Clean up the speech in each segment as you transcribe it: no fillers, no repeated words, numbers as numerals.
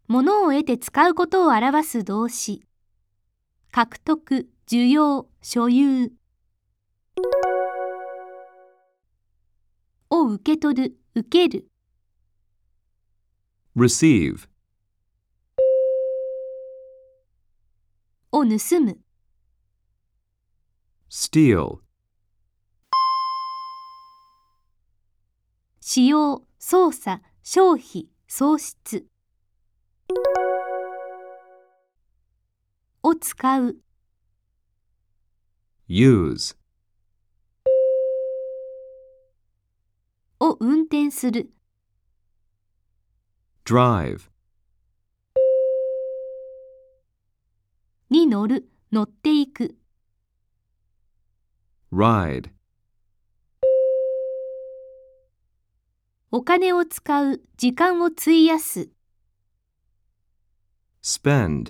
物を得て使うことを表す動詞。獲得、受用、所有。を受け取る、受ける。 receive, を盗む。 steal, 使用、操作、消費、喪失。を使う。 use, を運転する。 drive, に乗る、乗っていく。 ride, お金を使う、時間を費やす。 spend,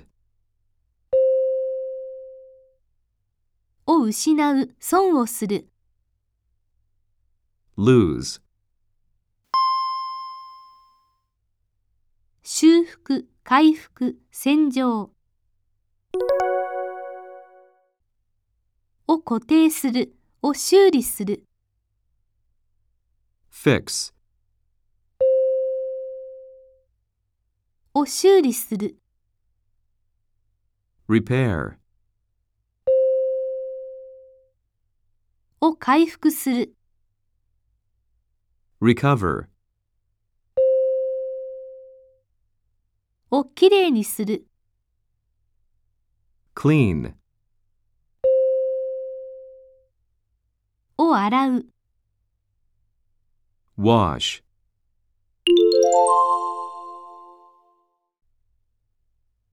を失う、損をする。 lose, 修復、回復、洗浄。を固定する、を修理する。 fix, を修理する。 repair, を回復する。 recover, をきれいにする。 clean, を洗う。 wash.